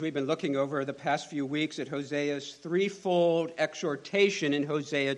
We've been looking over the past few weeks at Hosea's threefold exhortation in Hosea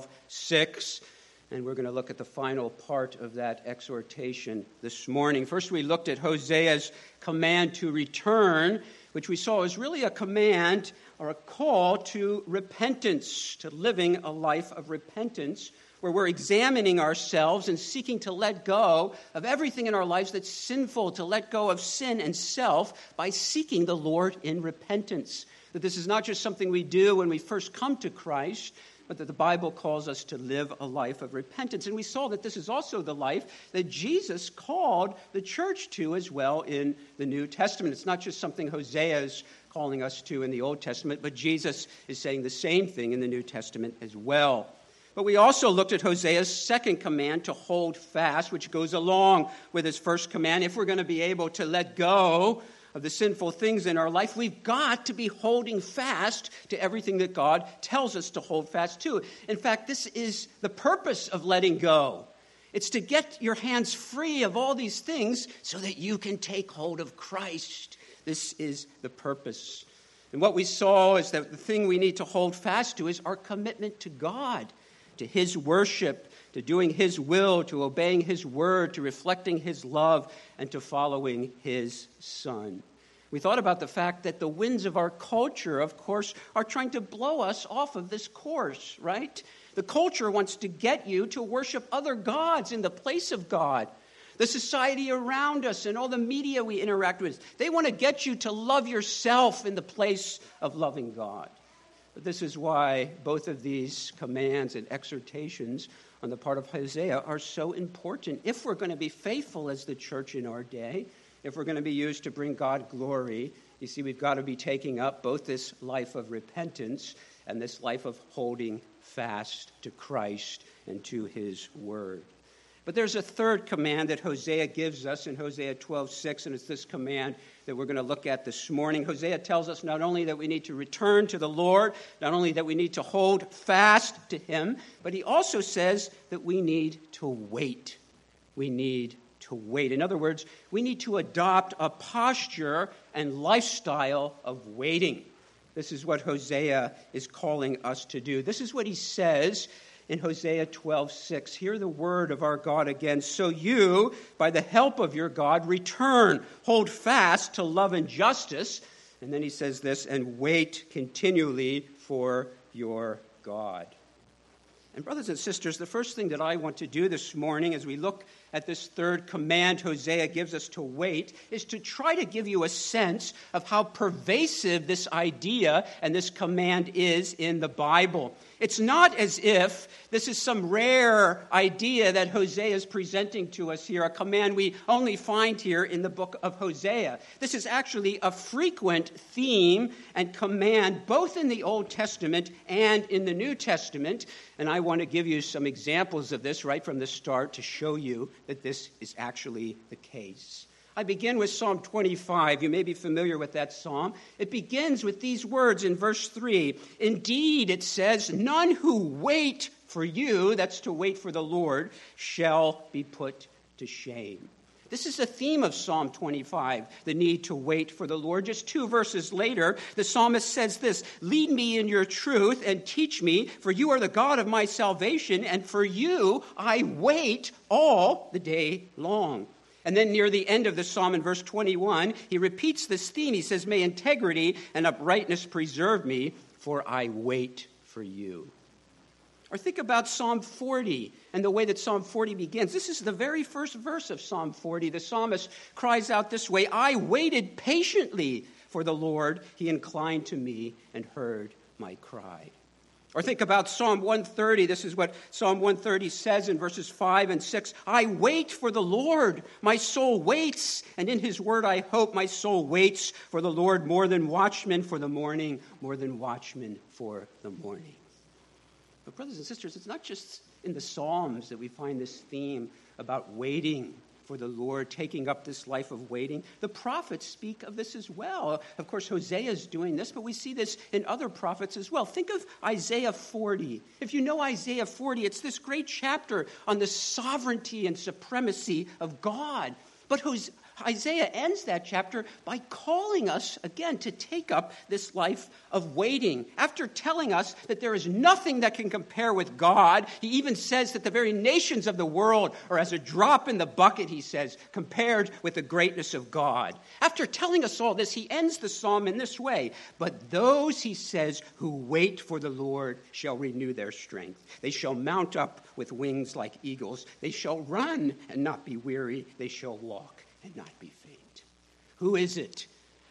12:6, and we're going to look at the final part of that exhortation this morning. First, we looked at Hosea's command to return, which we saw is really a command or a call to repentance, to living a life of repentance, where we're examining ourselves and seeking to let go of everything in our lives that's sinful, to let go of sin and self by seeking the Lord in repentance. That this is not just something we do when we first come to Christ, but that the Bible calls us to live a life of repentance. And we saw that this is also the life that Jesus called the church to as well in the New Testament. It's not just something Hosea is calling us to in the Old Testament, but Jesus is saying the same thing in the New Testament as well. But we also looked at Hosea's second command to hold fast, which goes along with his first command. If we're going to be able to let go of the sinful things in our life, we've got to be holding fast to everything that God tells us to hold fast to. In fact, this is the purpose of letting go. It's to get your hands free of all these things so that you can take hold of Christ. This is the purpose. And what we saw is that the thing we need to hold fast to is our commitment to God, to his worship, to doing his will, to obeying his word, to reflecting his love, and to following his Son. We thought about the fact that the winds of our culture, of course, are trying to blow us off of this course, right? The culture wants to get you to worship other gods in the place of God. The society around us and all the media we interact with, they want to get you to love yourself in the place of loving God. But this is why both of these commands and exhortations on the part of Hosea are so important. If we're going to be faithful as the church in our day, if we're going to be used to bring God glory, you see, we've got to be taking up both this life of repentance and this life of holding fast to Christ and to his word. But there's a third command that Hosea gives us in Hosea 12:6, and it's this command that we're going to look at this morning. Hosea tells us not only that we need to return to the Lord, not only that we need to hold fast to him, but he also says that we need to wait. We need to wait. In other words, we need to adopt a posture and lifestyle of waiting. This is what Hosea is calling us to do. This is what he says in Hosea 12:6, hear the word of our God again. So you, by the help of your God, return, hold fast to love and justice. And then he says this, and wait continually for your God. And brothers and sisters, the first thing that I want to do this morning as we look at this third command Hosea gives us to wait is to try to give you a sense of how pervasive this idea and this command is in the Bible. It's not as if this is some rare idea that Hosea is presenting to us here, a command we only find here in the book of Hosea. This is actually a frequent theme and command both in the Old Testament and in the New Testament. And I want to give you some examples of this right from the start to show you that this is actually the case. I begin with Psalm 25. You may be familiar with that psalm. It begins with these words in verse 3. Indeed, it says, none who wait for you, that's to wait for the Lord, shall be put to shame. This is the theme of Psalm 25, the need to wait for the Lord. Just 2 verses later, the psalmist says this, lead me in your truth and teach me, for you are the God of my salvation, and for you I wait all the day long. And then near the end of the psalm in verse 21, he repeats this theme. He says, may integrity and uprightness preserve me, for I wait for you. Or think about Psalm 40 and the way that Psalm 40 begins. This is the very first verse of Psalm 40. The psalmist cries out this way, I waited patiently for the Lord. He inclined to me and heard my cry. Or think about Psalm 130. This is what Psalm 130 says in verses 5 and 6. I wait for the Lord. My soul waits, and in his word I hope. My soul waits for the Lord more than watchmen for the morning, more than watchmen for the morning. But brothers and sisters, it's not just in the Psalms that we find this theme about waiting for the Lord, taking up this life of waiting. The prophets speak of this as well. Of course, Hosea is doing this, but we see this in other prophets as well. Think of Isaiah 40. If you know Isaiah 40, it's this great chapter on the sovereignty and supremacy of God. But Isaiah ends that chapter by calling us, again, to take up this life of waiting. After telling us that there is nothing that can compare with God, he even says that the very nations of the world are as a drop in the bucket, he says, compared with the greatness of God. After telling us all this, he ends the psalm in this way. But those, he says, who wait for the Lord shall renew their strength. They shall mount up with wings like eagles. They shall run and not be weary. They shall walk and not be faint. Who is it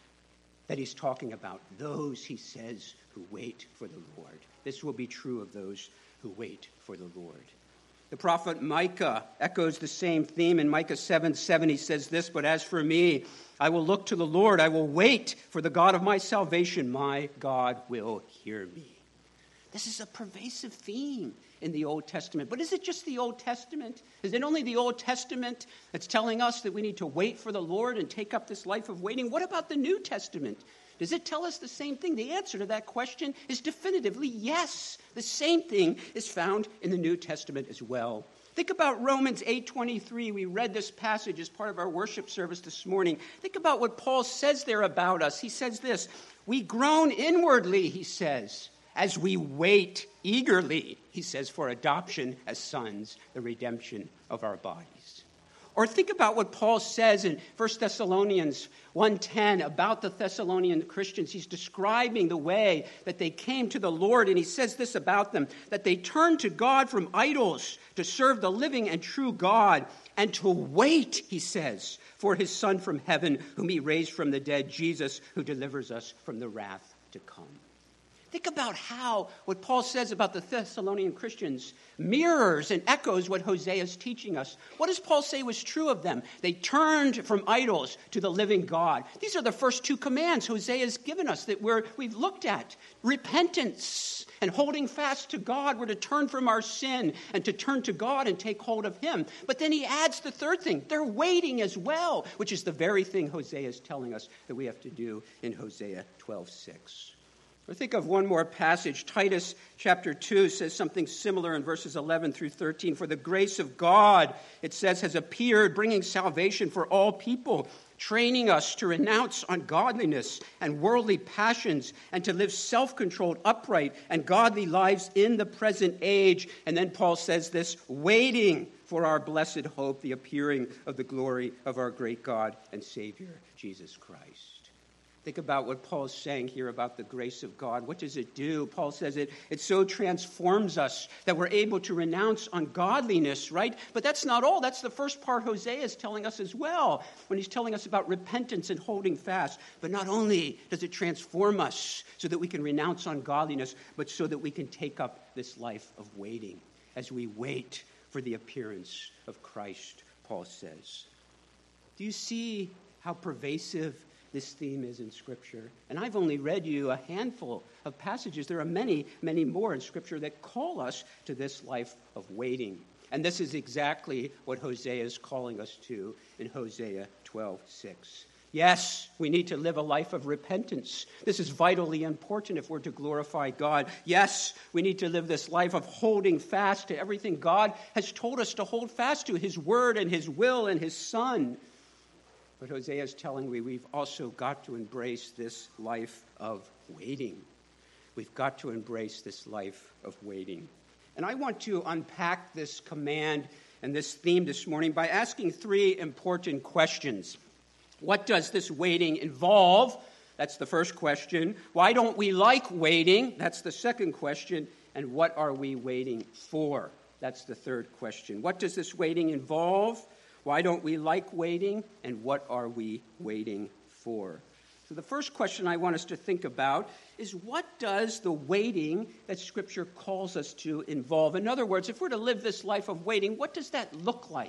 that he's talking about? Those, he says, who wait for the Lord. This will be true of those who wait for the Lord. The prophet Micah echoes the same theme. In Micah 7:7, he says this, "But as for me, I will look to the Lord. I will wait for the God of my salvation. My God will hear me." This is a pervasive theme in the Old Testament. But is it just the Old Testament? Is it only the Old Testament that's telling us that we need to wait for the Lord and take up this life of waiting? What about the New Testament? Does it tell us the same thing? The answer to that question is definitively yes. The same thing is found in the New Testament as well. Think about Romans 8:23. We read this passage as part of our worship service this morning. Think about what Paul says there about us. He says this, "We groan inwardly," he says, "as we wait eagerly," he says, "for adoption as sons, the redemption of our bodies." Or think about what Paul says in 1 Thessalonians 1:10 about the Thessalonian Christians. He's describing the way that they came to the Lord, and he says this about them, that they turned to God from idols to serve the living and true God, and to wait, he says, for his Son from heaven, whom he raised from the dead, Jesus, who delivers us from the wrath to come. Think about how what Paul says about the Thessalonian Christians mirrors and echoes what Hosea is teaching us. What does Paul say was true of them? They turned from idols to the living God. These are the first two commands Hosea has given us that we've looked at. Repentance and holding fast to God. We're to turn from our sin and to turn to God and take hold of him. But then he adds the third thing. They're waiting as well, which is the very thing Hosea is telling us that we have to do in Hosea 12:6. Or think of one more passage. Titus chapter 2 says something similar in verses 11 through 13. "For the grace of God," it says, "has appeared, bringing salvation for all people, training us to renounce ungodliness and worldly passions and to live self-controlled, upright, and godly lives in the present age." And then Paul says this, "waiting for our blessed hope, the appearing of the glory of our great God and Savior, Jesus Christ." Think about what Paul is saying here about the grace of God. What does it do? Paul says it so transforms us that we're able to renounce ungodliness, right? But that's not all. That's the first part Hosea is telling us as well, when he's telling us about repentance and holding fast. But not only does it transform us so that we can renounce ungodliness, but so that we can take up this life of waiting as we wait for the appearance of Christ, Paul says. Do you see how pervasive this theme is in Scripture? And I've only read you a handful of passages. There are many, many more in Scripture that call us to this life of waiting. And this is exactly what Hosea is calling us to in Hosea 12:6. Yes, we need to live a life of repentance. This is vitally important if we're to glorify God. Yes, we need to live this life of holding fast to everything God has told us to hold fast to, his word and his will and his Son. But Hosea is telling me we've also got to embrace this life of waiting. We've got to embrace this life of waiting. And I want to unpack this command and this theme this morning by asking three important questions. What does this waiting involve? That's the first question. Why don't we like waiting? That's the second question. And what are we waiting for? That's the third question. What does this waiting involve? Why don't we like waiting? And what are we waiting for? So the first question I want us to think about is, what does the waiting that Scripture calls us to involve? In other words, if we're to live this life of waiting, what does that look like?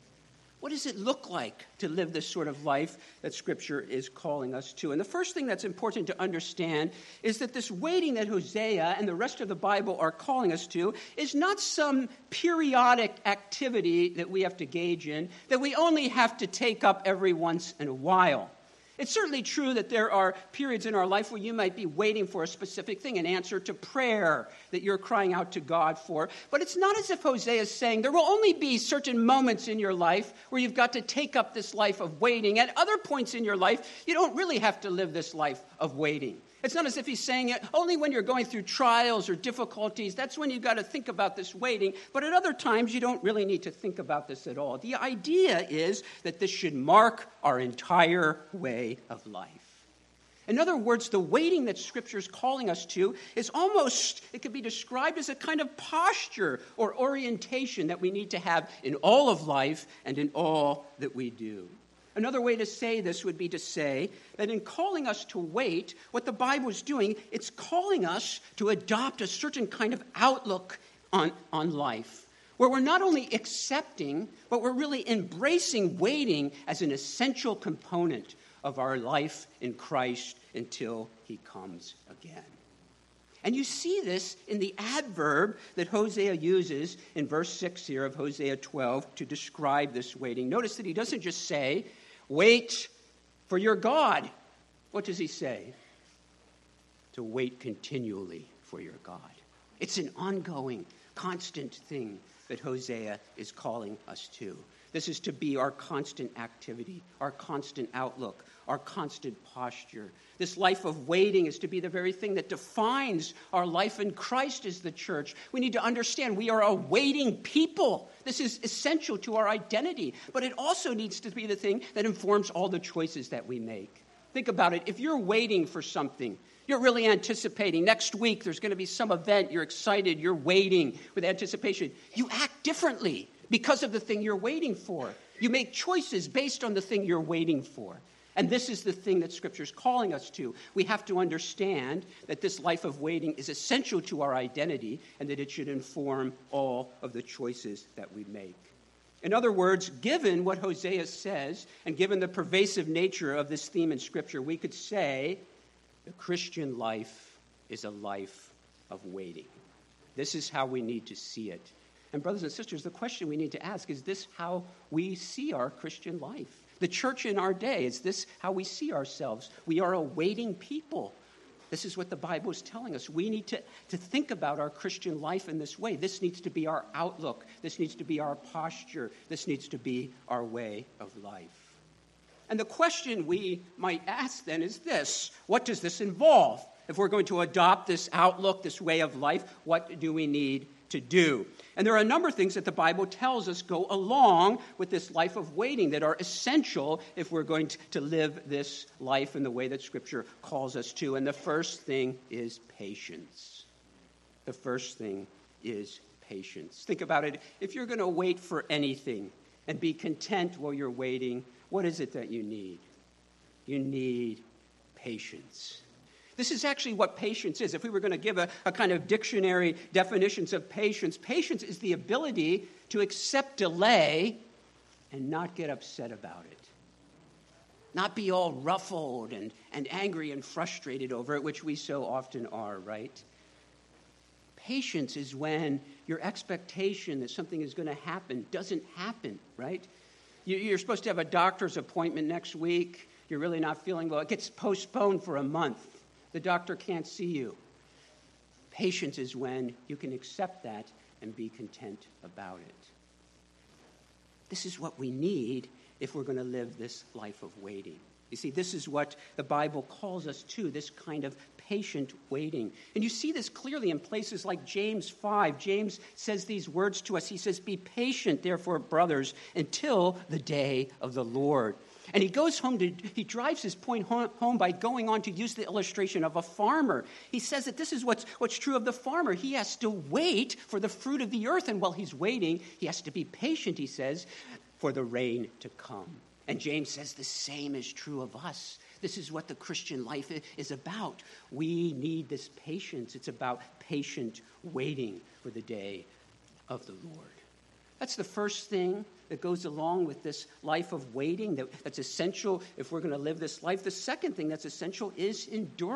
What does it look like to live this sort of life that Scripture is calling us to? And the first thing that's important to understand is that this waiting that Hosea and the rest of the Bible are calling us to is not some periodic activity that we have to engage in, that we only have to take up every once in a while. It's certainly true that there are periods in our life where you might be waiting for a specific thing, an answer to prayer that you're crying out to God for. But it's not as if Hosea is saying there will only be certain moments in your life where you've got to take up this life of waiting. At other points in your life, you don't really have to live this life of waiting. It's not as if he's saying it only when you're going through trials or difficulties. That's when you've got to think about this waiting. But at other times, you don't really need to think about this at all. The idea is that this should mark our entire way of life. In other words, the waiting that Scripture is calling us to is almost, it could be described as a kind of posture or orientation that we need to have in all of life and in all that we do. Another way to say this would be to say that in calling us to wait, what the Bible is doing, it's calling us to adopt a certain kind of outlook on life, where we're not only accepting, but we're really embracing waiting as an essential component of our life in Christ until he comes again. And you see this in the adverb that Hosea uses in verse 6 here of Hosea 12 to describe this waiting. Notice that he doesn't just say, wait for your God. What does he say? To wait continually for your God. It's an ongoing, constant thing that Hosea is calling us to. This is to be our constant activity, our constant outlook, our constant posture. This life of waiting is to be the very thing that defines our life in Christ as the church. We need to understand we are a waiting people. This is essential to our identity, but it also needs to be the thing that informs all the choices that we make. Think about it. If you're waiting for something, you're really anticipating. Next week, there's going to be some event. You're excited. You're waiting with anticipation. You act differently because of the thing you're waiting for. You make choices based on the thing you're waiting for. And this is the thing that Scripture is calling us to. We have to understand that this life of waiting is essential to our identity and that it should inform all of the choices that we make. In other words, given what Hosea says and given the pervasive nature of this theme in Scripture, we could say the Christian life is a life of waiting. This is how we need to see it. And brothers and sisters, the question we need to ask, is this how we see our Christian life? The church in our day, is this how we see ourselves? We are a waiting people. This is what the Bible is telling us. We need to think about our Christian life in this way. This needs to be our outlook. This needs to be our posture. This needs to be our way of life. And the question we might ask then is this: what does this involve? If we're going to adopt this outlook, this way of life, what do we need to do? And there are a number of things that the Bible tells us go along with this life of waiting that are essential if we're going to live this life in the way that Scripture calls us to. And the first thing is patience. The first thing is patience. Think about it. If you're going to wait for anything and be content while you're waiting, what is it that you need? You need patience. This is actually what patience is. If we were going to give a kind of dictionary definitions of patience, patience is the ability to accept delay and not get upset about it. Not be all ruffled and angry and frustrated over it, which we so often are, right? Patience is when your expectation that something is going to happen doesn't happen, right? You're supposed to have a doctor's appointment next week. You're really not feeling well. It gets postponed for a month. The doctor can't see you. Patience is when you can accept that and be content about it. This is what we need if we're going to live this life of waiting. You see, this is what the Bible calls us to, this kind of patient waiting. And you see this clearly in places like James 5. James says these words to us. He says, "Be patient, therefore, brothers, until the day of the Lord." And he drives his point home by going on to use the illustration of a farmer. He says that this is what's true of the farmer. He has to wait for the fruit of the earth. And while he's waiting, he has to be patient, he says, for the rain to come. And James says the same is true of us. This is what the Christian life is about. We need this patience. It's about patient waiting for the day of the Lord. That's the first thing that goes along with this life of waiting that's essential if we're going to live this life. The second thing that's essential is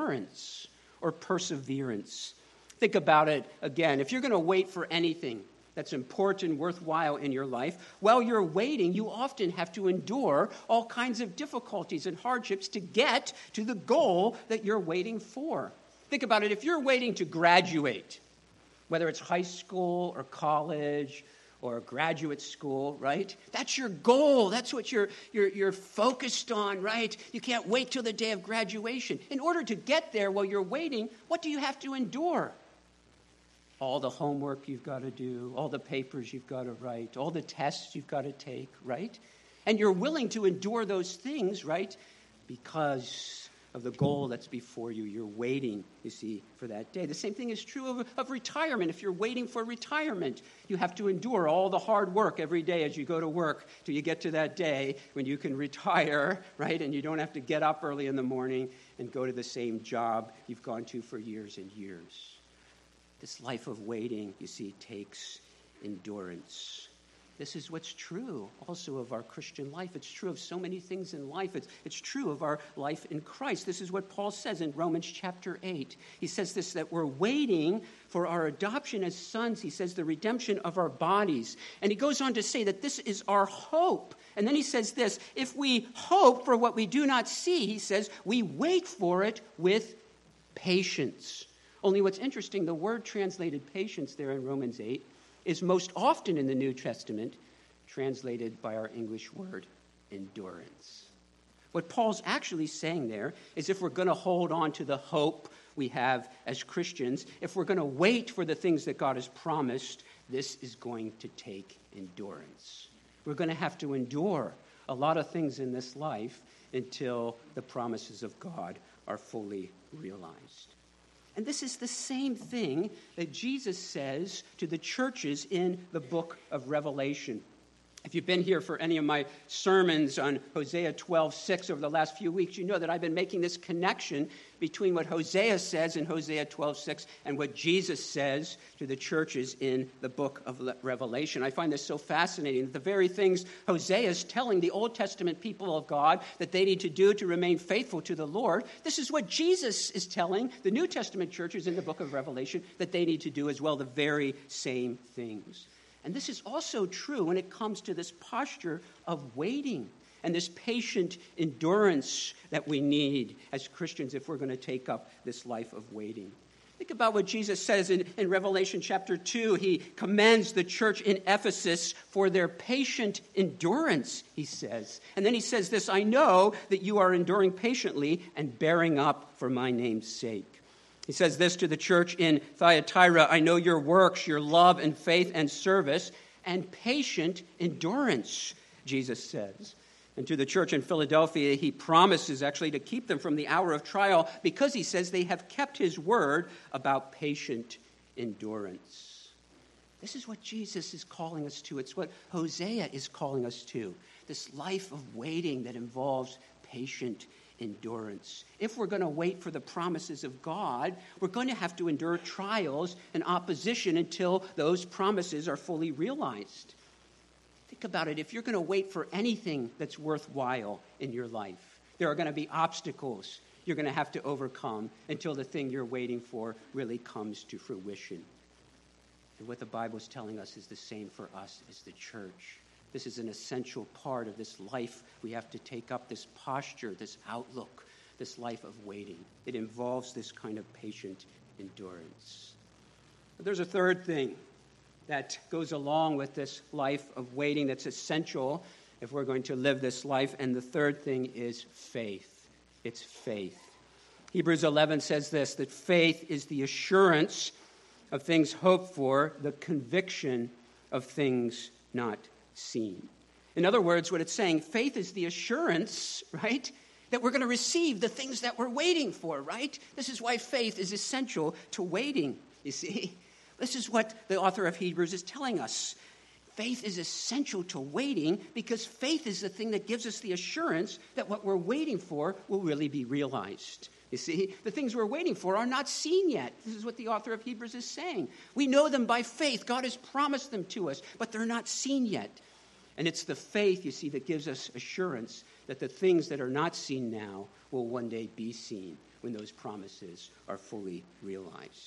endurance or perseverance. Think about it again. If you're going to wait for anything, that's important, worthwhile in your life, while you're waiting, you often have to endure all kinds of difficulties and hardships to get to the goal that you're waiting for. Think about it. If you're waiting to graduate, whether it's high school or college or graduate school, right? That's your goal. That's what you're focused on, right? You can't wait till the day of graduation. In order to get there while you're waiting, what do you have to endure? All the homework you've got to do, all the papers you've got to write, all the tests you've got to take, right? And you're willing to endure those things, right? Because of the goal that's before you. You're waiting, you see, for that day. The same thing is true of retirement. If you're waiting for retirement, you have to endure all the hard work every day as you go to work till you get to that day when you can retire, right? And you don't have to get up early in the morning and go to the same job you've gone to for years and years. This life of waiting, you see, takes endurance. This is what's true also of our Christian life. It's true of so many things in life. It's true of our life in Christ. This is what Paul says in Romans chapter 8. He says this, that we're waiting for our adoption as sons. He says the redemption of our bodies. And he goes on to say that this is our hope. And then he says this, if we hope for what we do not see, he says, we wait for it with patience. Only what's interesting, the word translated patience there in Romans 8 is most often in the New Testament translated by our English word endurance. What Paul's actually saying there is if we're going to hold on to the hope we have as Christians, if we're going to wait for the things that God has promised, this is going to take endurance. We're going to have to endure a lot of things in this life until the promises of God are fully realized. And this is the same thing that Jesus says to the churches in the book of Revelation. If you've been here for any of my sermons on Hosea 12:6 over the last few weeks, you know that I've been making this connection between what Hosea says in Hosea 12:6 and what Jesus says to the churches in the book of Revelation. I find this so fascinating that the very things Hosea is telling the Old Testament people of God that they need to do to remain faithful to the Lord, this is what Jesus is telling the New Testament churches in the book of Revelation that they need to do as well, the very same things. And this is also true when it comes to this posture of waiting and this patient endurance that we need as Christians if we're going to take up this life of waiting. Think about what Jesus says in Revelation chapter 2. He commends the church in Ephesus for their patient endurance, he says. And then he says this, I know that you are enduring patiently and bearing up for my name's sake. He says this to the church in Thyatira, I know your works, your love and faith and service, and patient endurance, Jesus says. And to the church in Philadelphia, he promises actually to keep them from the hour of trial because he says they have kept his word about patient endurance. This is what Jesus is calling us to. It's what Hosea is calling us to. This life of waiting that involves patient endurance. If we're going to wait for the promises of God, we're going to have to endure trials and opposition until those promises are fully realized. Think about it. If you're going to wait for anything that's worthwhile in your life, there are going to be obstacles you're going to have to overcome until the thing you're waiting for really comes to fruition. And what the Bible is telling us is the same for us as the church. This is an essential part of this life. We have to take up this posture, this outlook, this life of waiting. It involves this kind of patient endurance. But there's a third thing that goes along with this life of waiting that's essential if we're going to live this life, and the third thing is faith. It's faith. Hebrews 11 says this, that faith is the assurance of things hoped for, the conviction of things not seen. In other words, what it's saying, faith is the assurance, right, that we're going to receive the things that we're waiting for, right? This is why faith is essential to waiting, you see. This is what the author of Hebrews is telling us. Faith is essential to waiting because faith is the thing that gives us the assurance that what we're waiting for will really be realized. You see, the things we're waiting for are not seen yet. This is what the author of Hebrews is saying. We know them by faith. God has promised them to us, but they're not seen yet. And it's the faith, you see, that gives us assurance that the things that are not seen now will one day be seen when those promises are fully realized.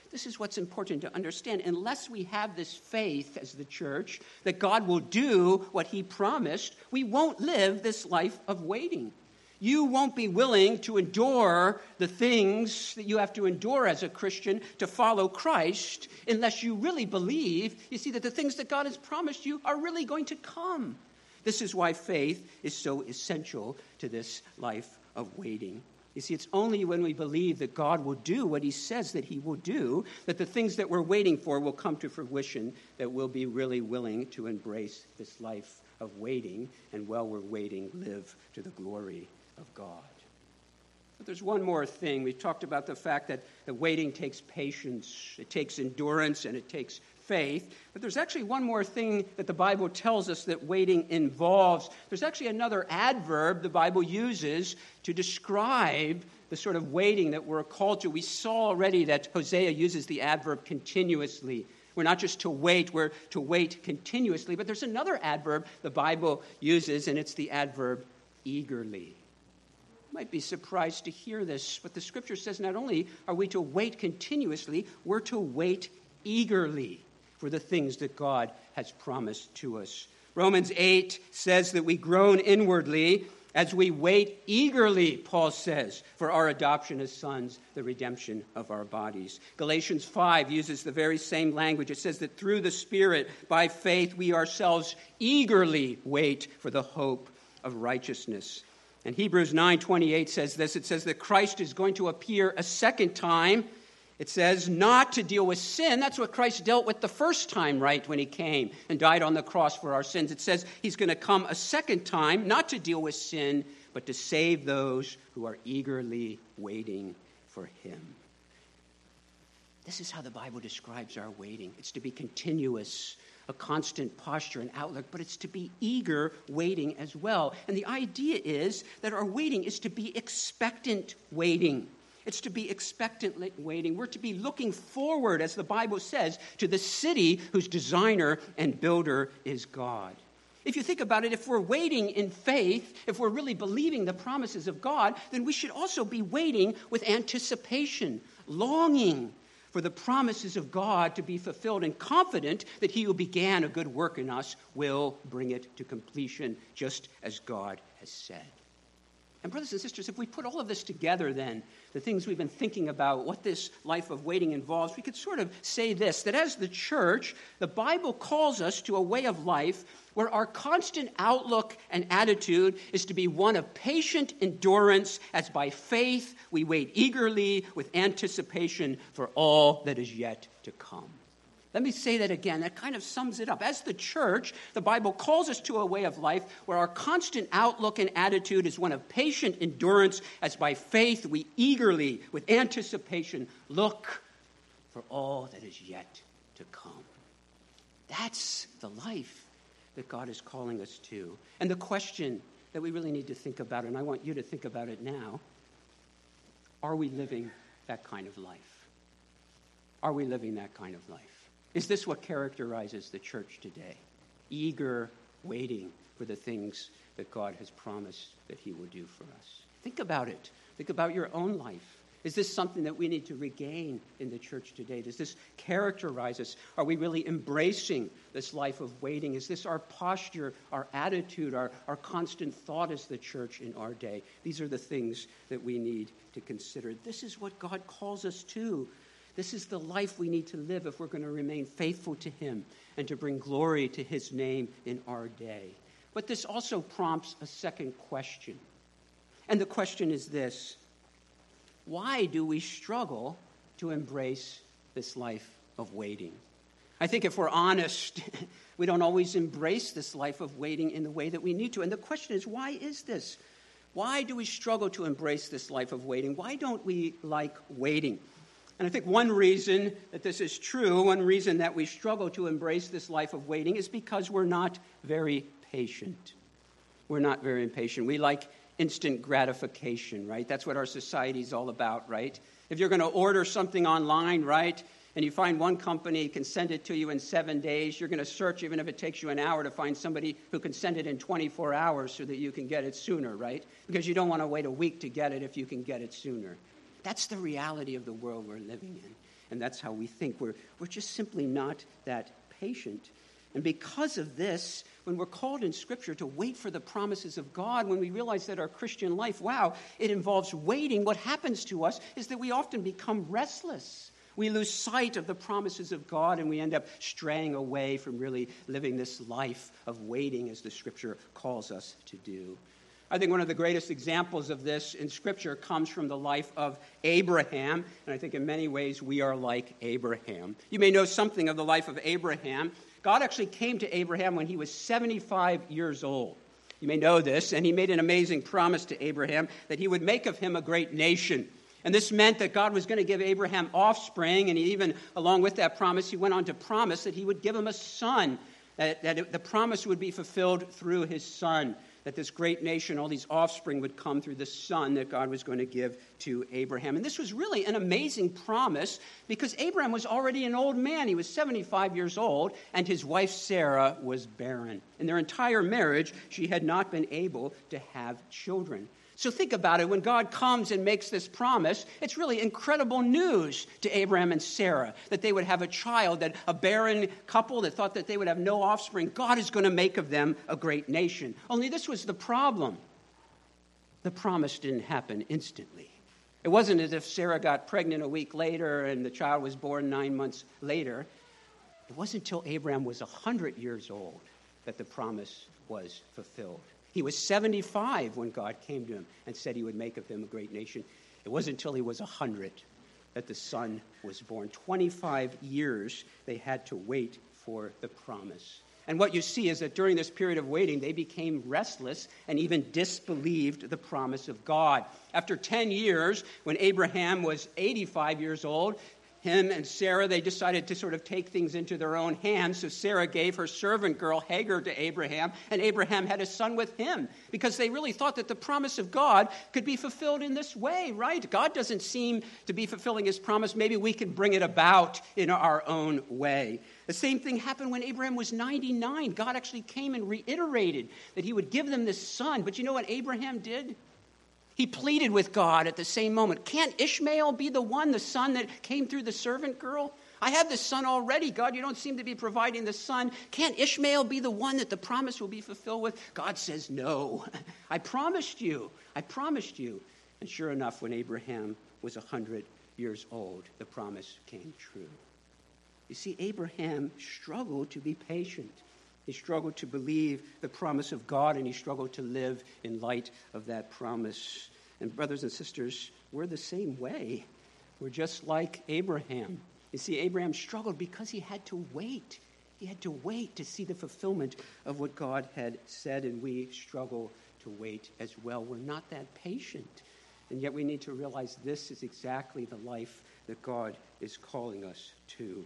This is what's important to understand. Unless we have this faith as the church that God will do what he promised, we won't live this life of waiting. You won't be willing to endure the things that you have to endure as a Christian to follow Christ unless you really believe, you see, that the things that God has promised you are really going to come. This is why faith is so essential to this life of waiting. You see, it's only when we believe that God will do what he says that he will do, that the things that we're waiting for will come to fruition, that we'll be really willing to embrace this life of waiting, and while we're waiting, live to the glory of God. But there's one more thing. We've talked about the fact that the waiting takes patience, it takes endurance, and it takes faith. But there's actually one more thing that the Bible tells us that waiting involves. There's actually another adverb the Bible uses to describe the sort of waiting that we're called to. We saw already that Hosea uses the adverb continuously. We're not just to wait, we're to wait continuously. But there's another adverb the Bible uses, and it's the adverb eagerly. You might be surprised to hear this, but the scripture says not only are we to wait continuously, we're to wait eagerly for the things that God has promised to us. Romans 8 says that we groan inwardly as we wait eagerly, Paul says, for our adoption as sons, the redemption of our bodies. Galatians 5 uses the very same language. It says that through the Spirit, by faith, we ourselves eagerly wait for the hope of righteousness. And Hebrews 9:28 says this. It says that Christ is going to appear a second time. It says not to deal with sin. That's what Christ dealt with the first time, right, when he came and died on the cross for our sins. It says he's going to come a second time, not to deal with sin, but to save those who are eagerly waiting for him. This is how the Bible describes our waiting. It's to be continuous, a constant posture and outlook, but it's to be eager waiting as well. And the idea is that our waiting is to be expectant waiting. It's to be expectantly waiting. We're to be looking forward, as the Bible says, to the city whose designer and builder is God. If you think about it, if we're waiting in faith, if we're really believing the promises of God, then we should also be waiting with anticipation, longing for the promises of God to be fulfilled, and confident that he who began a good work in us will bring it to completion, just as God has said. And brothers and sisters, if we put all of this together then, the things we've been thinking about, what this life of waiting involves, we could sort of say this, that as the church, the Bible calls us to a way of life where our constant outlook and attitude is to be one of patient endurance, as by faith we wait eagerly with anticipation for all that is yet to come. Let me say that again. That kind of sums it up. As the church, the Bible calls us to a way of life where our constant outlook and attitude is one of patient endurance, as by faith we eagerly, with anticipation, look for all that is yet to come. That's the life that God is calling us to. And the question that we really need to think about, and I want you to think about it now, are we living that kind of life? Are we living that kind of life? Is this what characterizes the church today? Eager waiting for the things that God has promised that he will do for us. Think about it. Think about your own life. Is this something that we need to regain in the church today? Does this characterize us? Are we really embracing this life of waiting? Is this our posture, our attitude, our constant thought as the church in our day? These are the things that we need to consider. This is what God calls us to. This is the life we need to live if we're going to remain faithful to him and to bring glory to his name in our day. But this also prompts a second question. And the question is this: why do we struggle to embrace this life of waiting? I think if we're honest, we don't always embrace this life of waiting in the way that we need to. And the question is, why is this? Why do we struggle to embrace this life of waiting? Why don't we like waiting? And I think one reason that this is true, one reason that we struggle to embrace this life of waiting, is because we're not very patient. We're not very impatient. We like instant gratification, right? That's what our society is all about, right? If you're going to order something online, right, and you find one company can send it to you in 7 days, you're going to search, even if it takes you an hour, to find somebody who can send it in 24 hours so that you can get it sooner, right? Because you don't want to wait a week to get it if you can get it sooner. That's the reality of the world we're living in. And that's how we think. We're just simply not that patient. And because of this, when we're called in Scripture to wait for the promises of God, when we realize that our Christian life, it involves waiting, what happens to us is that we often become restless. We lose sight of the promises of God, and we end up straying away from really living this life of waiting as the Scripture calls us to do. I think one of the greatest examples of this in Scripture comes from the life of Abraham, and I think in many ways we are like Abraham. You may know something of the life of Abraham. God actually came to Abraham when he was 75 years old. You may know this, and he made an amazing promise to Abraham that he would make of him a great nation. And this meant that God was going to give Abraham offspring, and he even, along with that promise, he went on to promise that he would give him a son, that the promise would be fulfilled through his son, that this great nation, all these offspring would come through the son that God was going to give to Abraham. And this was really an amazing promise because Abraham was already an old man. He was 75 years old, and his wife Sarah was barren. In their entire marriage, she had not been able to have children. So think about it. When God comes and makes this promise, it's really incredible news to Abraham and Sarah that they would have a child, that a barren couple that thought that they would have no offspring, God is going to make of them a great nation. Only this was the problem. The promise didn't happen instantly. It wasn't as if Sarah got pregnant a week later and the child was born 9 months later. It wasn't until Abraham was 100 years old that the promise was fulfilled. He was 75 when God came to him and said he would make of him a great nation. It wasn't until he was 100 that the son was born. 25 years they had to wait for the promise. And what you see is that during this period of waiting, they became restless and even disbelieved the promise of God. After 10 years, when Abraham was 85 years old, him and Sarah, they decided to sort of take things into their own hands. So Sarah gave her servant girl Hagar to Abraham, and Abraham had a son with him because they really thought that the promise of God could be fulfilled in this way, right? God doesn't seem to be fulfilling his promise. Maybe we can bring it about in our own way. The same thing happened when Abraham was 99. God actually came and reiterated that he would give them this son. But you know what Abraham did? He pleaded with God at the same moment. Can't Ishmael be the son that came through the servant girl? I have this son already. God, you don't seem to be providing the son. Can't Ishmael be the one that the promise will be fulfilled with? God says, no. I promised you. And sure enough, when Abraham was 100 years old, the promise came true. You see, Abraham struggled to be patient. He struggled to believe the promise of God, and he struggled to live in light of that promise. And brothers and sisters, we're the same way. We're just like Abraham. You see, Abraham struggled because he had to wait. He had to wait to see the fulfillment of what God had said, and we struggle to wait as well. We're not that patient. And yet we need to realize this is exactly the life that God is calling us to.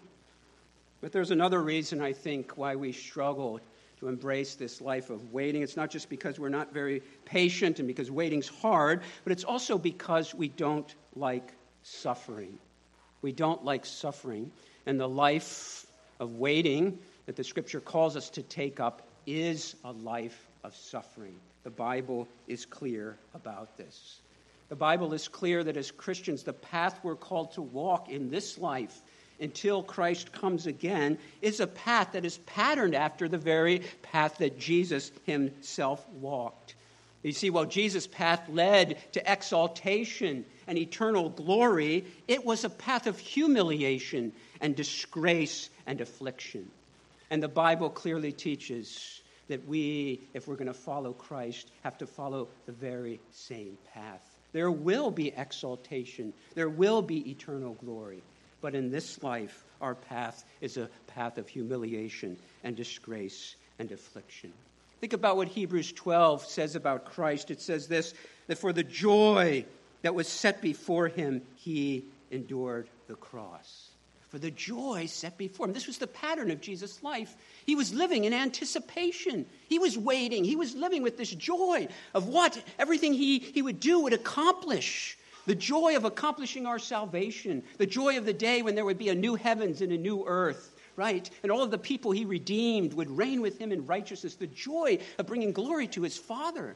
But there's another reason, I think, why we struggle to embrace this life of waiting. It's not just because we're not very patient and because waiting's hard, but it's also because we don't like suffering. We don't like suffering. And the life of waiting that the Scripture calls us to take up is a life of suffering. The Bible is clear about this. The Bible is clear that as Christians, the path we're called to walk in this life until Christ comes again is a path that is patterned after the very path that Jesus himself walked. You see, while Jesus' path led to exaltation and eternal glory, it was a path of humiliation and disgrace and affliction. And the Bible clearly teaches that we, if we're going to follow Christ, have to follow the very same path. There will be exaltation. There will be eternal glory. But in this life, our path is a path of humiliation and disgrace and affliction. Think about what Hebrews 12 says about Christ. It says this, that for the joy that was set before him, he endured the cross. For the joy set before him. This was the pattern of Jesus' life. He was living in anticipation. He was waiting. He was living with this joy of what everything he would do would accomplish. The joy of accomplishing our salvation. The joy of the day when there would be a new heavens and a new earth, right? And all of the people he redeemed would reign with him in righteousness. The joy of bringing glory to his Father.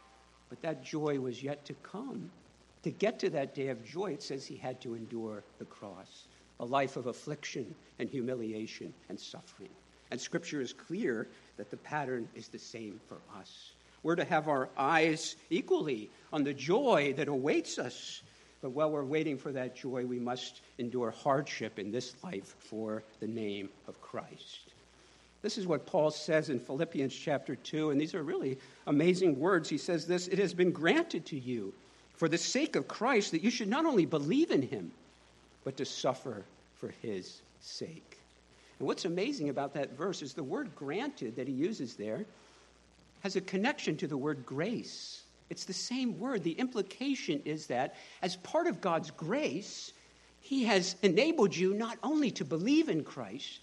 But that joy was yet to come. To get to that day of joy, it says he had to endure the cross. a life of affliction and humiliation and suffering. And Scripture is clear that the pattern is the same for us. We're to have our eyes equally on the joy that awaits us. But while we're waiting for that joy, we must endure hardship in this life for the name of Christ. This is what Paul says in Philippians chapter 2, and these are really amazing words. He says this, "It has been granted to you for the sake of Christ that you should not only believe in him, but to suffer for his sake." And what's amazing about that verse is the word granted that he uses there has a connection to the word grace. It's the same word. The implication is that as part of God's grace, he has enabled you not only to believe in Christ,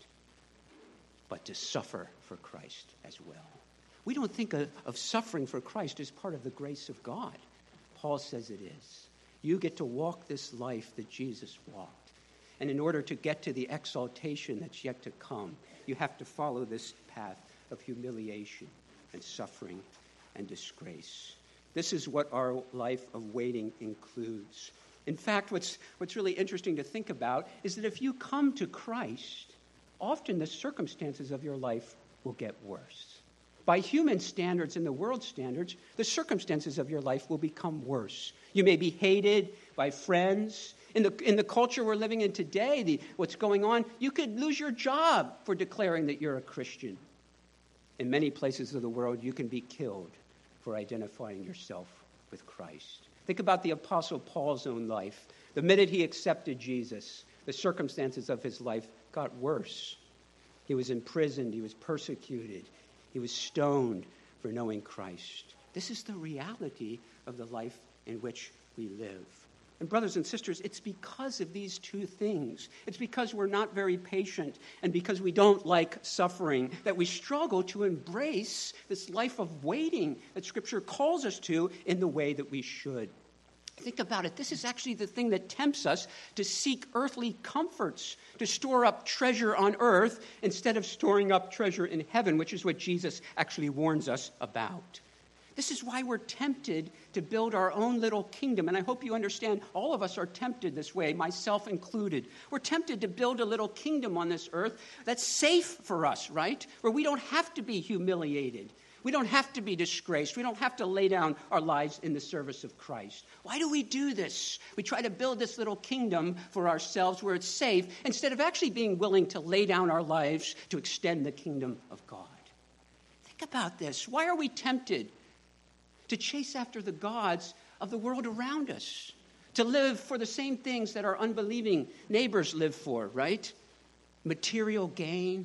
but to suffer for Christ as well. We don't think of suffering for Christ as part of the grace of God. Paul says it is. You get to walk this life that Jesus walked. And in order to get to the exaltation that's yet to come, you have to follow this path of humiliation and suffering and disgrace. This is what our life of waiting includes. In fact, what's really interesting to think about is that if you come to Christ, often the circumstances of your life will get worse. By human standards and the world's standards, the circumstances of your life will become worse. You may be hated by friends. In the culture we're living in today, what's going on, you could lose your job for declaring that you're a Christian. In many places of the world, you can be killed for identifying yourself with Christ. Think about the Apostle Paul's own life. The minute he accepted Jesus, the circumstances of his life got worse. He was imprisoned. He was persecuted. He was stoned for knowing Christ. This is the reality of the life in which we live. And brothers and sisters, it's because of these two things. It's because we're not very patient and because we don't like suffering that we struggle to embrace this life of waiting that Scripture calls us to in the way that we should. Think about it. This is actually the thing that tempts us to seek earthly comforts, to store up treasure on earth instead of storing up treasure in heaven, which is what Jesus actually warns us about. This is why we're tempted to build our own little kingdom. And I hope you understand all of us are tempted this way, myself included. We're tempted to build a little kingdom on this earth that's safe for us, right? Where we don't have to be humiliated. We don't have to be disgraced. We don't have to lay down our lives in the service of Christ. Why do we do this? We try to build this little kingdom for ourselves where it's safe instead of actually being willing to lay down our lives to extend the kingdom of God. Think about this. Why are we tempted to chase after the gods of the world around us? To live for the same things that our unbelieving neighbors live for, right? Material gain,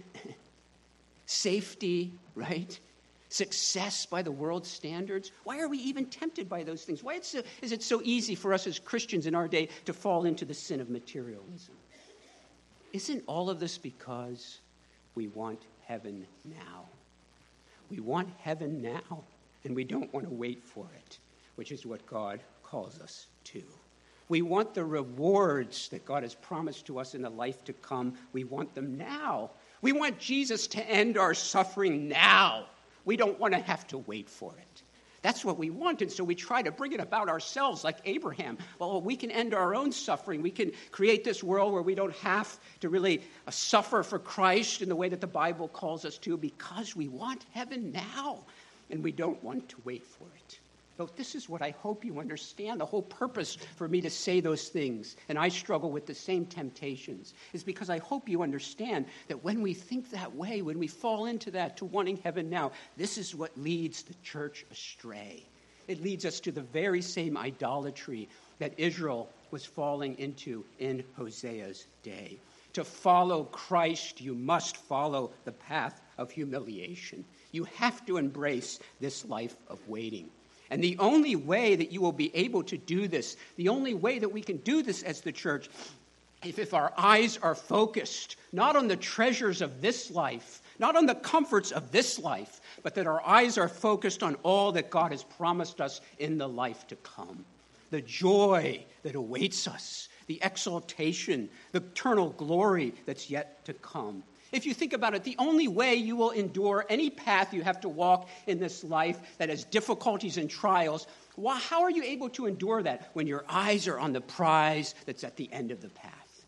safety, right? Success by the world's standards. Why are we even tempted by those things? Why is it so easy for us as Christians in our day to fall into the sin of materialism? Isn't all of this because we want heaven now? We want heaven now, and we don't want to wait for it, which is what God calls us to. We want the rewards that God has promised to us in the life to come. We want them now. We want Jesus to end our suffering now. We don't want to have to wait for it. That's what we want, and so we try to bring it about ourselves like Abraham. Well, we can end our own suffering. We can create this world where we don't have to really suffer for Christ in the way that the Bible calls us to because we want heaven now, and we don't want to wait for it. But this is what I hope you understand. The whole purpose for me to say those things, and I struggle with the same temptations, is because I hope you understand that when we think that way, when we fall into that, to wanting heaven now, this is what leads the church astray. It leads us to the very same idolatry that Israel was falling into in Hosea's day. To follow Christ, you must follow the path of humiliation. You have to embrace this life of waiting. And the only way that you will be able to do this, the only way that we can do this as the church, if our eyes are focused not on the treasures of this life, not on the comforts of this life, but that our eyes are focused on all that God has promised us in the life to come. The joy that awaits us, the exaltation, the eternal glory that's yet to come. If you think about it, the only way you will endure any path you have to walk in this life that has difficulties and trials, how are you able to endure that when your eyes are on the prize that's at the end of the path?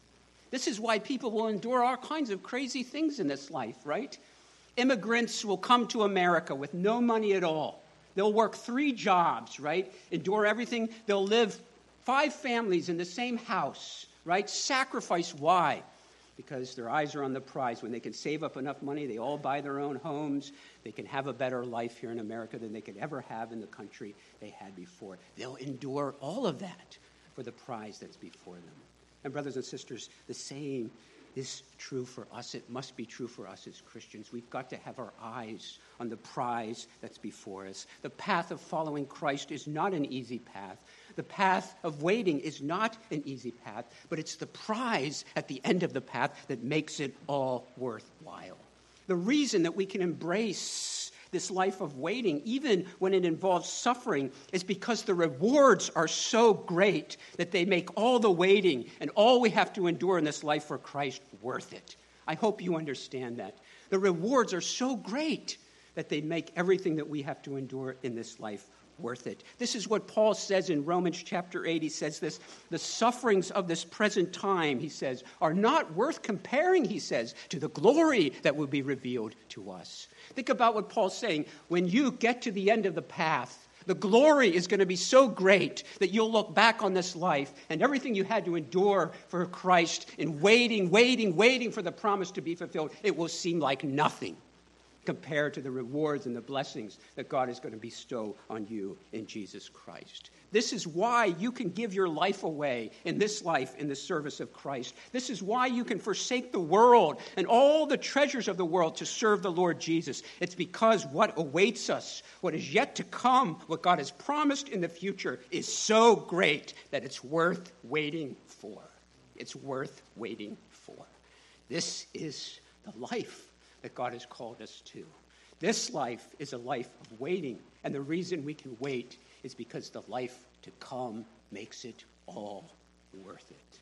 This is why people will endure all kinds of crazy things in this life, right? Immigrants will come to America with no money at all. They'll work 3 jobs, right? Endure everything. They'll live 5 families in the same house, right? Sacrifice. Why? Because their eyes are on the prize. When they can save up enough money, they all buy their own homes. They can have a better life here in America than they could ever have in the country they had before. They'll endure all of that for the prize that's before them. And brothers and sisters, the same is true for us. It must be true for us as Christians. We've got to have our eyes on the prize that's before us. The path of following Christ is not an easy path. The path of waiting is not an easy path, but it's the prize at the end of the path that makes it all worthwhile. The reason that we can embrace this life of waiting, even when it involves suffering, is because the rewards are so great that they make all the waiting and all we have to endure in this life for Christ worth it. I hope you understand that. The rewards are so great that they make everything that we have to endure in this life worth it. This is what Paul says in Romans chapter 8. He says this, the sufferings of this present time, he says, are not worth comparing, he says, to the glory that will be revealed to us. Think about what Paul's saying. When you get to the end of the path, the glory is going to be so great that you'll look back on this life and everything you had to endure for Christ in waiting for the promise to be fulfilled, it will seem like nothing compared to the rewards and the blessings that God is going to bestow on you in Jesus Christ. This is why you can give your life away in this life in the service of Christ. This is why you can forsake the world and all the treasures of the world to serve the Lord Jesus. It's because what awaits us, what is yet to come, what God has promised in the future is so great that it's worth waiting for. It's worth waiting for. This is the life that God has called us to. This life is a life of waiting, and the reason we can wait is because the life to come makes it all worth it.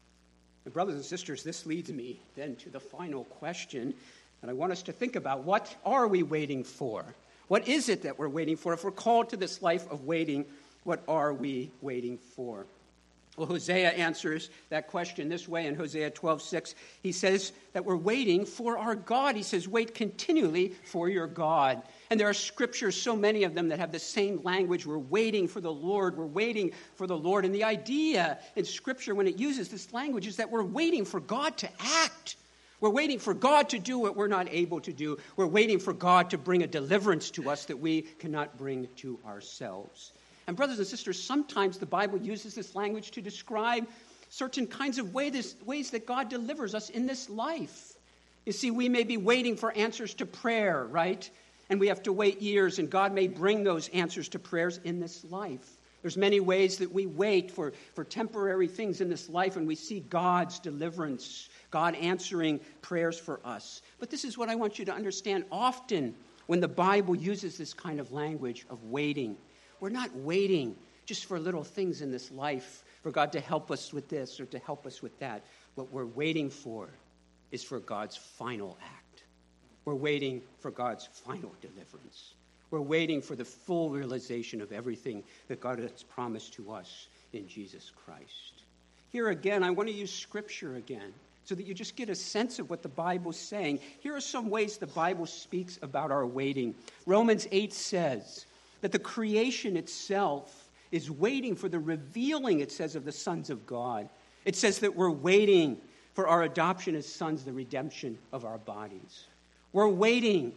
And brothers and sisters, this leads me then to the final question, and I want us to think about, what are we waiting for? What is it that we're waiting for? If we're called to this life of waiting, what are we waiting for? Well, Hosea answers that question this way in Hosea 12:6. He says that we're waiting for our God. He says, wait continually for your God. And there are scriptures, so many of them, that have the same language. We're waiting for the Lord. We're waiting for the Lord. And the idea in Scripture, when it uses this language, is that we're waiting for God to act. We're waiting for God to do what we're not able to do. We're waiting for God to bring a deliverance to us that we cannot bring to ourselves. And brothers and sisters, sometimes the Bible uses this language to describe certain kinds of ways that God delivers us in this life. You see, we may be waiting for answers to prayer, right? And we have to wait years, and God may bring those answers to prayers in this life. There's many ways that we wait for temporary things in this life, and we see God's deliverance, God answering prayers for us. But this is what I want you to understand. Often, when the Bible uses this kind of language of waiting, we're not waiting just for little things in this life, for God to help us with this or to help us with that. What we're waiting for is for God's final act. We're waiting for God's final deliverance. We're waiting for the full realization of everything that God has promised to us in Jesus Christ. Here again, I want to use Scripture again so that you just get a sense of what the Bible's saying. Here are some ways the Bible speaks about our waiting. Romans 8 says that the creation itself is waiting for the revealing, it says, of the sons of God. It says that we're waiting for our adoption as sons, the redemption of our bodies. We're waiting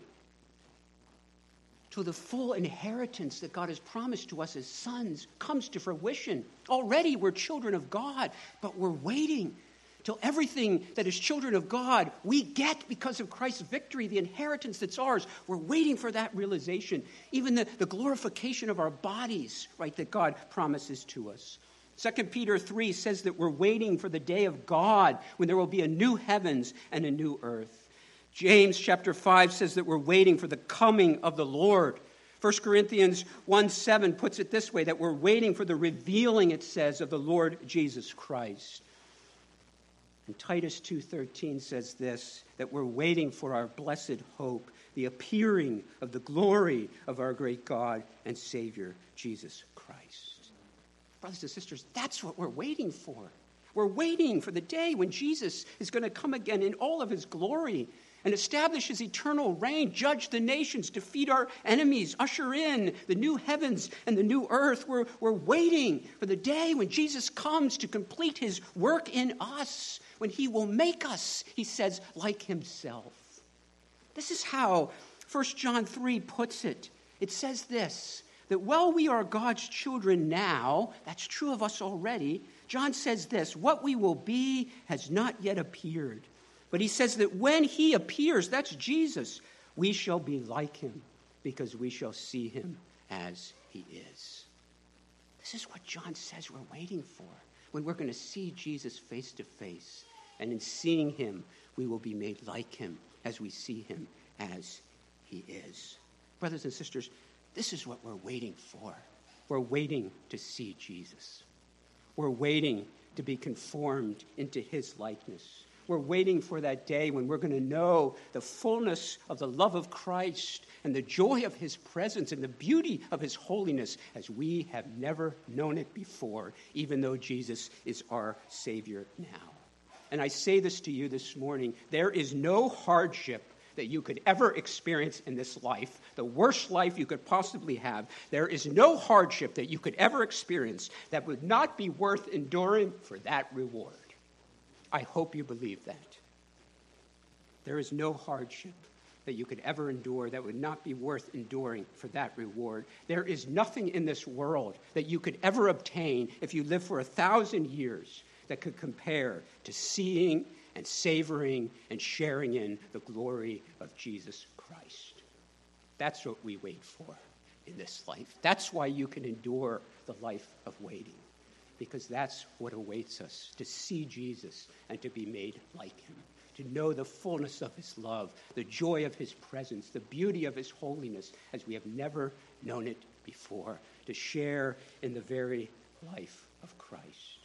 till the full inheritance that God has promised to us as sons comes to fruition. Already we're children of God, but we're waiting till everything that is children of God we get because of Christ's victory, the inheritance that's ours. We're waiting for that realization. Even the glorification of our bodies, right, that God promises to us. 2 Peter 3 says that we're waiting for the day of God when there will be a new heavens and a new earth. James chapter 5 says that we're waiting for the coming of the Lord. 1 Corinthians 1:7 puts it this way, that we're waiting for the revealing, it says, of the Lord Jesus Christ. And Titus 2:13 says this, that we're waiting for our blessed hope, the appearing of the glory of our great God and Savior, Jesus Christ. Brothers and sisters, that's what we're waiting for. We're waiting for the day when Jesus is going to come again in all of his glory and establish his eternal reign, judge the nations, defeat our enemies, usher in the new heavens and the new earth. We're waiting for the day when Jesus comes to complete his work in us, when he will make us, he says, like himself. This is how 1 John 3 puts it. It says this, that while we are God's children now, that's true of us already, John says this, what we will be has not yet appeared. But he says that when he appears, that's Jesus, we shall be like him because we shall see him as he is. This is what John says we're waiting for, when we're going to see Jesus face to face. And in seeing him, we will be made like him as we see him as he is. Brothers and sisters, this is what we're waiting for. We're waiting to see Jesus. We're waiting to be conformed into his likeness. We're waiting for that day when we're going to know the fullness of the love of Christ and the joy of his presence and the beauty of his holiness as we have never known it before, even though Jesus is our Savior now. And I say this to you this morning, there is no hardship that you could ever experience in this life, the worst life you could possibly have. There is no hardship that you could ever experience that would not be worth enduring for that reward. I hope you believe that. There is no hardship that you could ever endure that would not be worth enduring for that reward. There is nothing in this world that you could ever obtain if you live for 1,000 years that could compare to seeing and savoring and sharing in the glory of Jesus Christ. That's what we wait for in this life. That's why you can endure the life of waiting, because that's what awaits us, to see Jesus and to be made like him, to know the fullness of his love, the joy of his presence, the beauty of his holiness as we have never known it before, to share in the very life of Christ.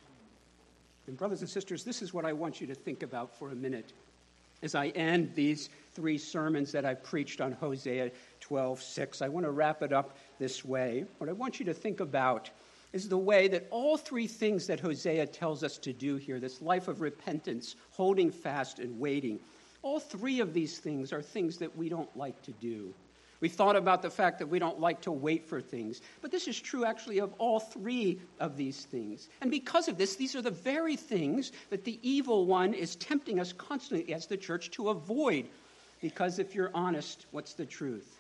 And brothers and sisters, this is what I want you to think about for a minute as I end these 3 sermons that I've preached on Hosea 12:6. I want to wrap it up this way. What I want you to think about is the way that all 3 things that Hosea tells us to do here, this life of repentance, holding fast, and waiting, all 3 of these things are things that we don't like to do. We've thought about the fact that we don't like to wait for things, but this is true actually of all 3 of these things. And because of this, these are the very things that the evil one is tempting us constantly as the church to avoid. Because if you're honest, what's the truth?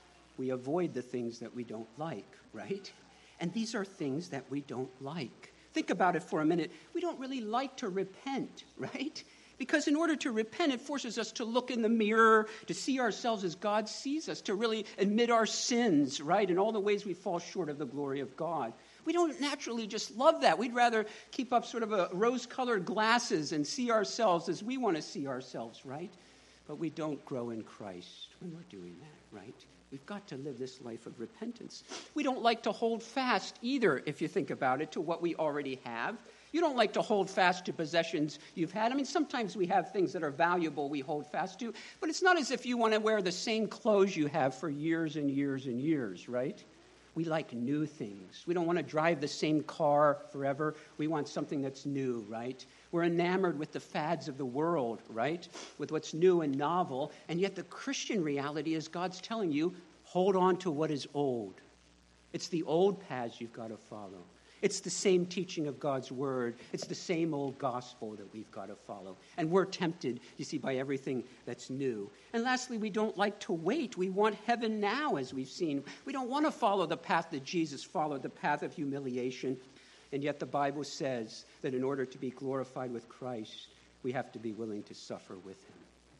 We avoid the things that we don't like, right? And these are things that we don't like. Think about it for a minute. We don't really like to repent, right? Because in order to repent, it forces us to look in the mirror, to see ourselves as God sees us, to really admit our sins, right, and all the ways we fall short of the glory of God. We don't naturally just love that. We'd rather keep up sort of a rose-colored glasses and see ourselves as we want to see ourselves, right? But we don't grow in Christ when we're doing that, right? We've got to live this life of repentance. We don't like to hold fast either, if you think about it, to what we already have. You don't like to hold fast to possessions you've had. I mean, sometimes we have things that are valuable we hold fast to, but it's not as if you want to wear the same clothes you have for years and years and years, right? We like new things. We don't want to drive the same car forever. We want something that's new, right? We're enamored with the fads of the world, right? With what's new and novel. And yet the Christian reality is God's telling you, hold on to what is old. It's the old paths you've got to follow. It's the same teaching of God's word. It's the same old gospel that we've got to follow. And we're tempted, you see, by everything that's new. And lastly, we don't like to wait. We want heaven now, as we've seen. We don't want to follow the path that Jesus followed, the path of humiliation. And yet the Bible says that in order to be glorified with Christ, we have to be willing to suffer with him.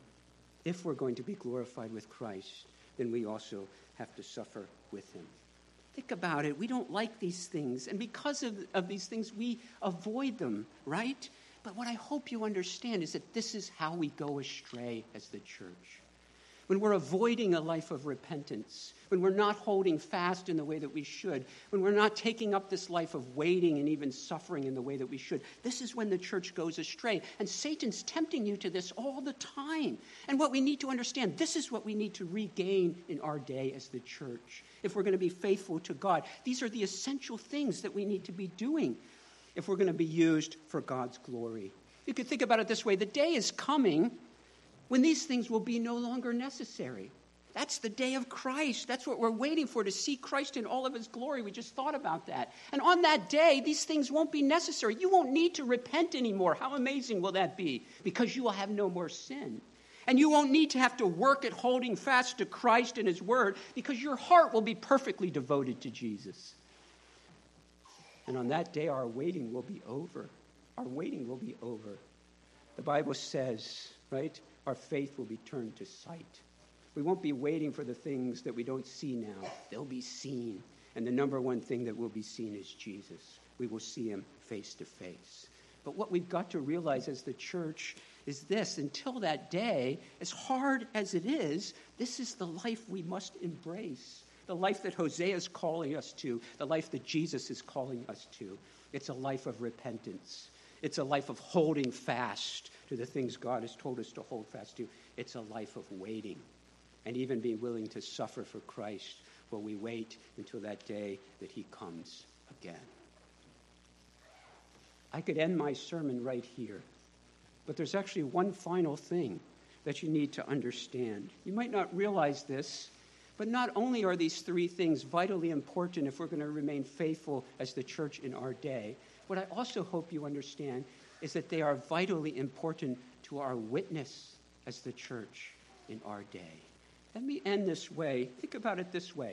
If we're going to be glorified with Christ, then we also have to suffer with him. Think about it. We don't like these things. And because of these things, we avoid them, right? But what I hope you understand is that this is how we go astray as the church. When we're avoiding a life of repentance, when we're not holding fast in the way that we should, when we're not taking up this life of waiting and even suffering in the way that we should, this is when the church goes astray. And Satan's tempting you to this all the time. And what we need to understand, this is what we need to regain in our day as the church. If we're going to be faithful to God, these are the essential things that we need to be doing. if we're going to be used for God's glory. You could think about it this way. The day is coming when these things will be no longer necessary. That's the day of Christ. That's what we're waiting for, to see Christ in all of his glory. We just thought about that. And on that day, these things won't be necessary. You won't need to repent anymore. How amazing will that be? Because you will have no more sin. And you won't need to have to work at holding fast to Christ and his word, because your heart will be perfectly devoted to Jesus. And on that day, our waiting will be over. Our waiting will be over. The Bible says, right, our faith will be turned to sight. We won't be waiting for the things that we don't see now. They'll be seen. And the number one thing that will be seen is Jesus. We will see him face to face. But what we've got to realize as the church is this: until that day, as hard as it is, this is the life we must embrace. The life that Hosea is calling us to, the life that Jesus is calling us to. It's a life of repentance. It's a life of holding fast to the things God has told us to hold fast to. It's a life of waiting, and even being willing to suffer for Christ while we wait until that day that he comes again. I could end my sermon right here, but there's actually one final thing that you need to understand. You might not realize this, but not only are these three things vitally important if we're going to remain faithful as the church in our day, what I also hope you understand is that they are vitally important to our witness as the church in our day. Let me end this way. Think about it this way.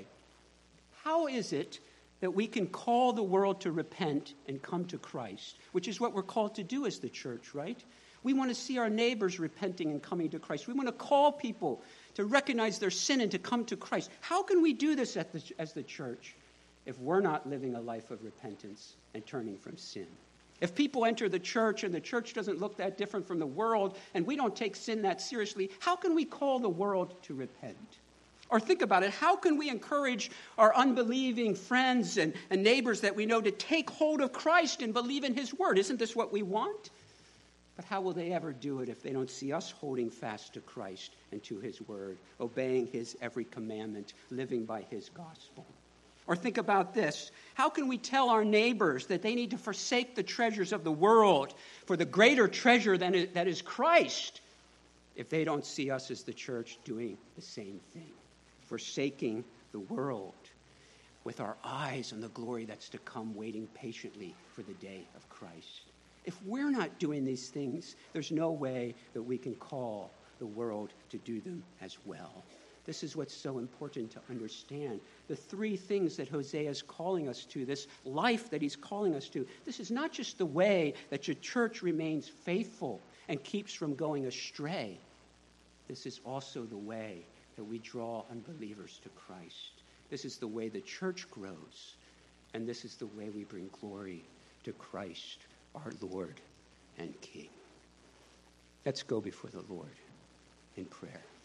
How is it that we can call the world to repent and come to Christ, which is what we're called to do as the church, right? We want to see our neighbors repenting and coming to Christ. We want to call people to recognize their sin and to come to Christ. How can we do this as the church if we're not living a life of repentance and turning from sin? If people enter the church and the church doesn't look that different from the world and we don't take sin that seriously, how can we call the world to repent? Or think about it, how can we encourage our unbelieving friends and neighbors that we know to take hold of Christ and believe in his word? Isn't this what we want? But how will they ever do it if they don't see us holding fast to Christ and to his word, obeying his every commandment, living by his gospel? Or think about this. How can we tell our neighbors that they need to forsake the treasures of the world for the greater treasure that is Christ if they don't see us as the church doing the same thing, forsaking the world with our eyes on the glory that's to come, waiting patiently for the day of Christ? If we're not doing these things, there's no way that we can call the world to do them as well. This is what's so important to understand. The three things that Hosea is calling us to, this life that he's calling us to, this is not just the way that your church remains faithful and keeps from going astray. This is also the way that we draw unbelievers to Christ. This is the way the church grows. And this is the way we bring glory to Christ, our Lord and King. Let's go before the Lord in prayer.